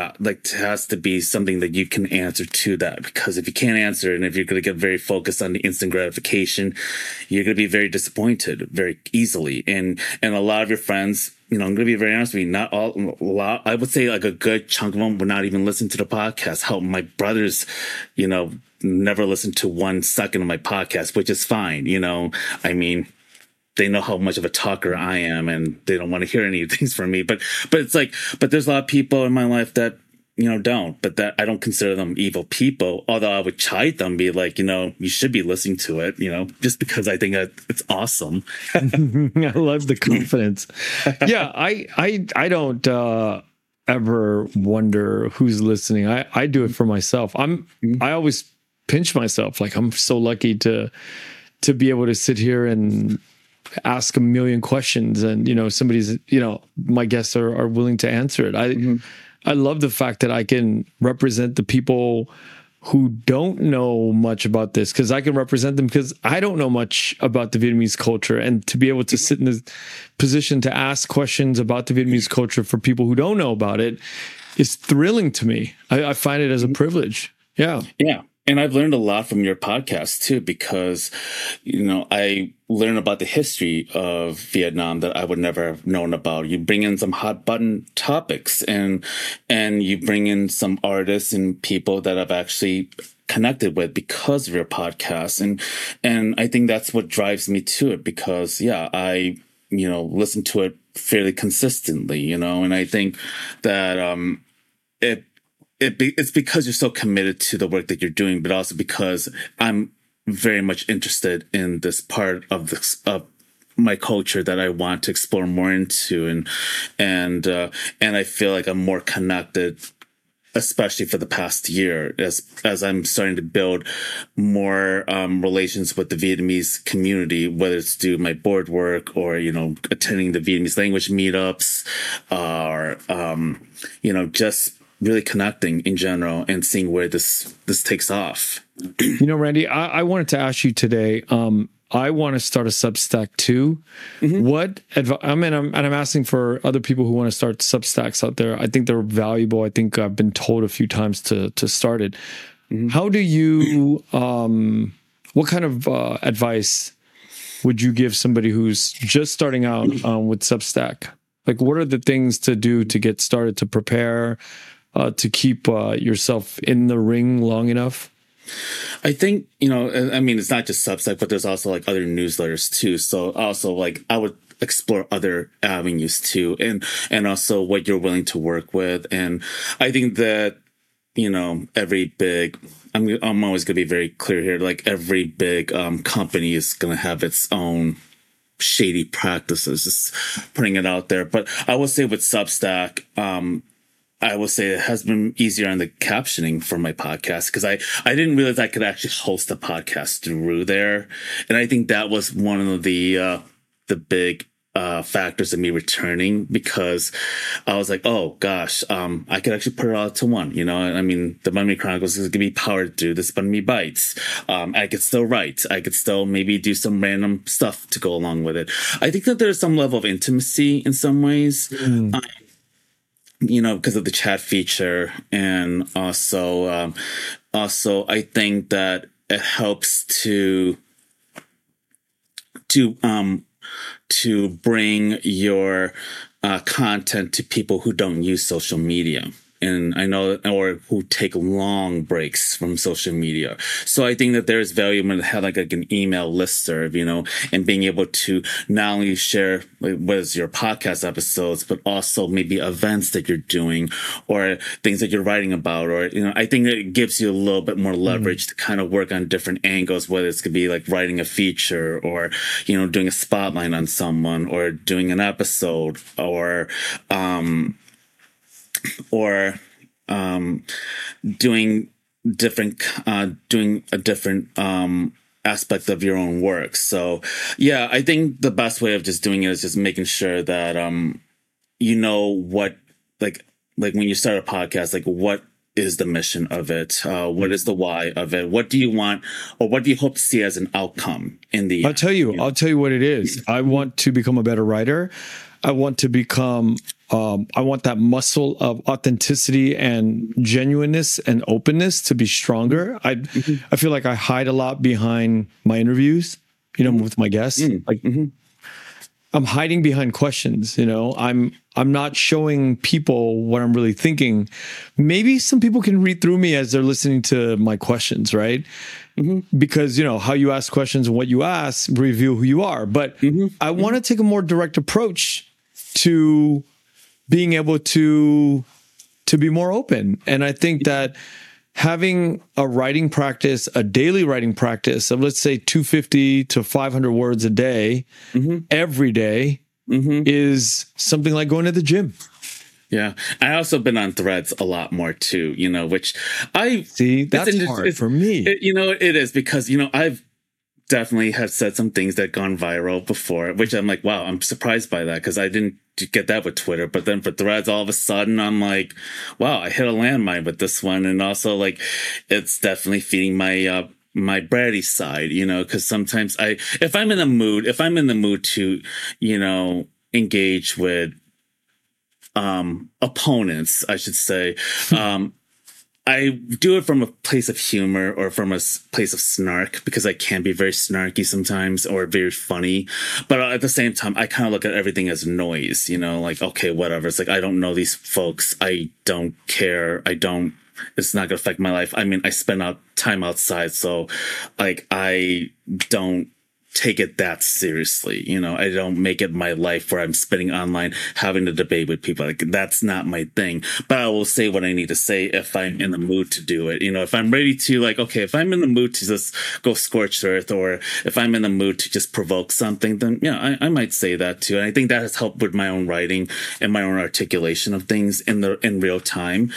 to be something that you can answer to that, because if you can't answer it, and if you're going to get very focused on the instant gratification, you're going to be very disappointed very easily. And a lot of your friends, I'm going to be very honest with you, I would say like a good chunk of them would not even listen to the podcast. How my brothers, never listened to 1 second of my podcast, which is fine. I mean, they know how much of a talker I am, and they don't want to hear any things from me. But it's like, there's a lot of people in my life that, don't, but that I don't consider them evil people. Although I would chide them, be like, you should be listening to it, just because I think it's awesome. I love the confidence. Yeah. I don't, ever wonder who's listening. I do it for myself. I always pinch myself. Like, I'm so lucky to be able to sit here and ask a million questions, and, somebody's, my guests are willing to answer it. I love the fact that I can represent the people who don't know much about this, because I can represent them, because I don't know much about the Vietnamese culture, and to be able to sit in the position to ask questions about the Vietnamese culture for people who don't know about it is thrilling to me. I find it as a privilege. Yeah. Yeah. And I've learned a lot from your podcast too, because, I learn about the history of Vietnam that I would never have known about. You bring in some hot button topics, and you bring in some artists and people that I've actually connected with because of your podcast. And I think that's what drives me to it, because I, listen to it fairly consistently, and I think that, it's because you're so committed to the work that you're doing, but also because I'm very much interested in this part of my culture that I want to explore more into, and I feel like I'm more connected, especially for the past year, as I'm starting to build more relations with the Vietnamese community, whether it's through my board work or, attending the Vietnamese language meetups, or, just really connecting in general and seeing where this takes off. Randy, I wanted to ask you today, I want to start a Substack too. Mm-hmm. What advice? I'm asking for other people who want to start Substacks out there. I think they're valuable. I think I've been told a few times to start it. Mm-hmm. How do you? What kind of advice would you give somebody who's just starting out with Substack? Like, what are the things to do to get started, to prepare, to keep yourself in the ring long enough? I think, it's not just Substack, but there's also like other newsletters too. So also like I would explore other avenues too, and also what you're willing to work with. And I think that, every big, I'm always going to be very clear here. Like every big company is going to have its own shady practices, just putting it out there. But I would say with Substack, I will say it has been easier on the captioning for my podcast, because I didn't realize I could actually host a podcast through there. And I think that was one of the big factors of me returning, because I was like, oh gosh, I could actually put it all to one, the Banh Mi Chronicles is going to be powered through this Banh Mi Bites. I could still write. I could still maybe do some random stuff to go along with it. I think that there's some level of intimacy in some ways. Because of the chat feature. And also I think that it helps to bring your content to people who don't use social media. And I know, or who take long breaks from social media. So I think that there's value in having like an email listserv, and being able to not only share what is your podcast episodes, but also maybe events that you're doing or things that you're writing about. Or, I think it gives you a little bit more leverage to kind of work on different angles, whether it's could be like writing a feature or, doing a spotlight on someone or doing an episode or doing a different aspect of your own work. So yeah, I think the best way of just doing it is just making sure that what, like when you start a podcast, like what is the mission of it? What is the why of it? What do you want, or what do you hope to see as an outcome in the I'll tell you what it is. I want to become a better writer. I want to become, I want that muscle of authenticity and genuineness and openness to be stronger. I feel like I hide a lot behind my interviews, with my guests. I'm hiding behind questions, I'm not showing people what I'm really thinking. Maybe some people can read through me as they're listening to my questions, right? Because, how you ask questions and what you ask reveal who you are. But I want to take a more direct approach to being able to be more open. And I think that having a writing practice, a daily writing practice of, let's say, 250 to 500 words a day, every day, is something like going to the gym. Yeah. I also been on Threads a lot more too, which I see. That's hard for me. It is, because, I've definitely have said some things that gone viral before, which I'm like, wow, I'm surprised by that, because I didn't get that with Twitter. But then for Threads, all of a sudden I'm like, wow, I hit a landmine with this one. And also like, it's definitely feeding my bratty side, because sometimes if I'm in the mood to, engage with opponents, I should say, I do it from a place of humor or from a place of snark, because I can be very snarky sometimes or very funny. But at the same time, I kind of look at everything as noise, like, okay, whatever. It's like, I don't know these folks. I don't care. It's not going to affect my life. I mean, I spend time outside. So like, I don't take it that seriously. You know, I don't make it my life where I'm spending online having to debate with people. Like, that's not my thing. But I will say what I need to say if I'm in the mood to do it. You know, if I'm ready to, like, okay, if I'm in the mood to just go scorched earth, or if I'm in the mood to just provoke something, then yeah, I might say that too. And I think that has helped with my own writing and my own articulation of things in real time.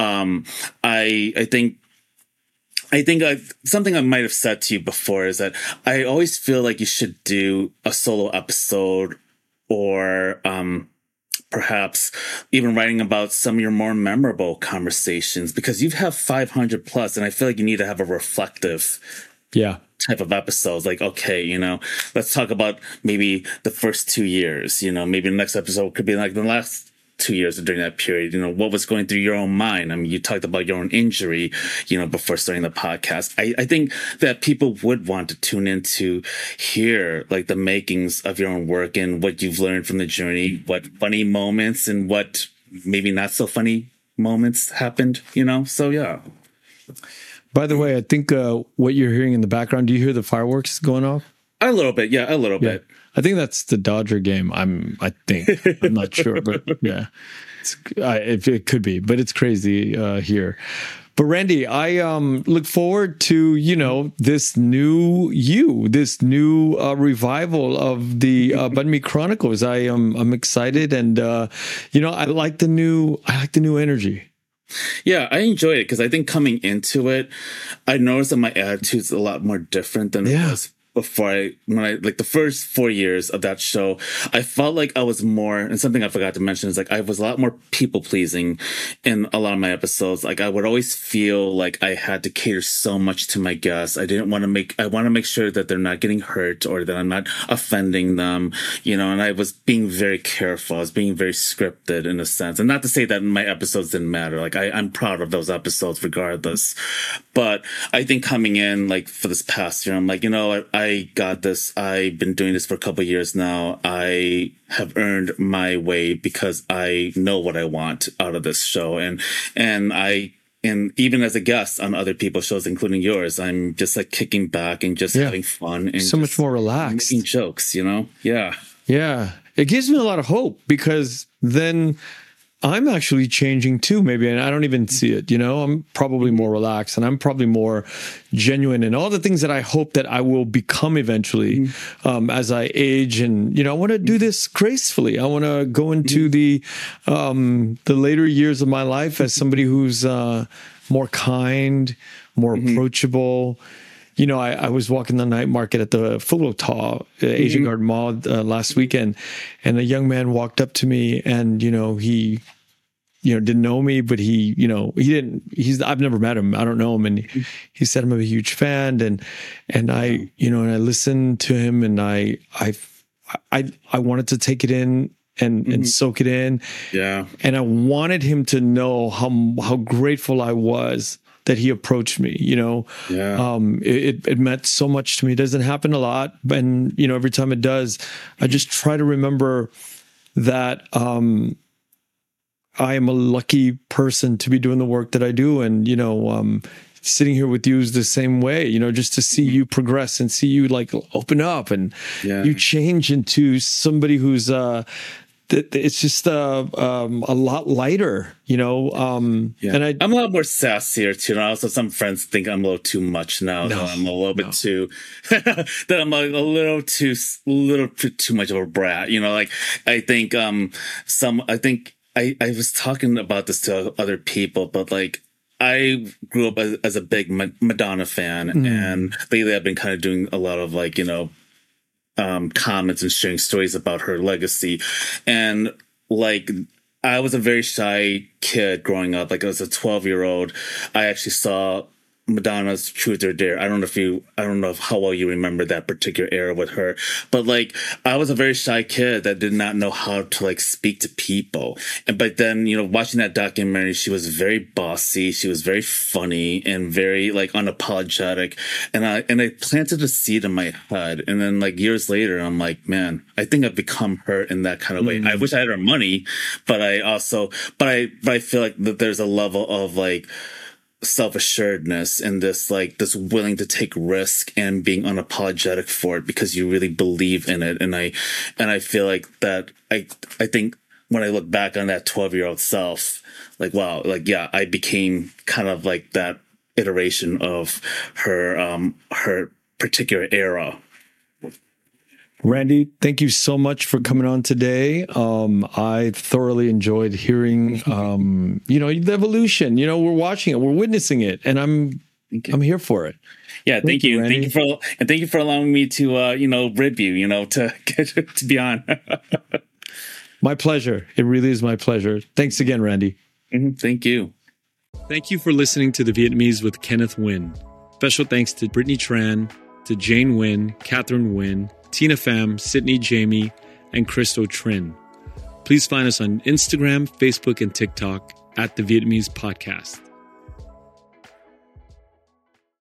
I think something I might have said to you before is that I always feel like you should do a solo episode, or perhaps even writing about some of your more memorable conversations, because you have 500 plus, and I feel like you need to have a reflective type of episodes. Like, okay, you know, let's talk about maybe the first 2 years. You know, maybe the next episode could be like the last 2 years during that period. You know, what was going through your own mind? I mean, you talked about your own injury, you know, before starting the podcast. I think that people would want to tune in to hear like the makings of your own work and what you've learned from the journey, what funny moments and what maybe not so funny moments happened, you know? So, yeah. By the way, I think what you're hearing in the background, do you hear the fireworks going off? A little bit. Yeah, a little bit. I think that's the Dodger game. I think. I'm not sure, but yeah, it could be. But it's crazy here. But Randy, I look forward to, you know, this new revival of the Banh Mi Chronicles. I'm excited, and you know, I like the new energy. Yeah, I enjoy it because I think coming into it, I noticed that my attitude's a lot more different than it was before. When I like the first 4 years of that show, I felt like I was more, and something I forgot to mention is like I was a lot more people pleasing in a lot of my episodes. Like I would always feel like I had to cater so much to my guests. I want to make sure that they're not getting hurt or that I'm not offending them, you know, and I was being very careful. I was being very scripted in a sense. And not to say that my episodes didn't matter. Like I'm proud of those episodes regardless. But I think coming in like for this past year, I'm like, you know, I got this. I've been doing this for a couple of years now. I have earned my way because I know what I want out of this show. And even as a guest on other people's shows, including yours, I'm just like kicking back and just having fun and so much more relaxed, making jokes, you know? Yeah. Yeah. It gives me a lot of hope because then I'm actually changing too, maybe, and I don't even see it. You know, I'm probably more relaxed and I'm probably more genuine and all the things that I hope that I will become eventually as I age. And, you know, I want to do this gracefully. I want to go into the later years of my life as somebody who's more kind, more approachable. You know, I was walking the night market at the Phu Lộc Thọ Asian Garden Mall last weekend, and a young man walked up to me, and he didn't know me, but I've never met him. I don't know him, and he said I'm a huge fan, and I I listened to him, and I wanted to take it in and soak it in, and I wanted him to know how grateful I was that he approached me, it meant so much to me. It doesn't happen a lot. And, every time it does, I just try to remember that, I am a lucky person to be doing the work that I do. And, sitting here with you is the same way, just to see you progress and see you like open up and you change into somebody who's, it's just a lot lighter, And I'm a lot more sassier too. And also, some friends think I'm a little too much now. No, I'm a little bit too that I'm like a little too much of a brat. I think I was talking about this to other people, but like I grew up as a big Madonna fan, and lately I've been kind of doing a lot of like comments and sharing stories about her legacy. And like, I was a very shy kid growing up. Like, as a 12-year-old, I actually saw Madonna's Truth or Dare. I don't know how well you remember that particular era with her, but like, I was a very shy kid that did not know how to like speak to people. But then, watching that documentary, she was very bossy. She was very funny and very like unapologetic. And I planted a seed in my head. And then like years later, I'm like, man, I think I've become her in that kind of way. I wish I had her money, but I feel like that there's a level of like self-assuredness and this willing to take risk and being unapologetic for it because you really believe in it. And I feel like that I think when I look back on that 12-year-old self, like, wow, like, yeah, I became kind of like that iteration of her particular era. Randy, thank you so much for coming on today. I thoroughly enjoyed hearing, the evolution. We're watching it, we're witnessing it, and I'm here for it. Yeah, thank you. Thank you for allowing me to, rib you, to get to be on. My pleasure. It really is my pleasure. Thanks again, Randy. Thank you. Thank you for listening to The Vietnamese with Kenneth Nguyen. Special thanks to Brittany Tran, to Jane Nguyen, Catherine Nguyen, Tina Pham, Sydney Jamie, and Christo Trin. Please find us on Instagram, Facebook, and TikTok at The Vietnamese Podcast.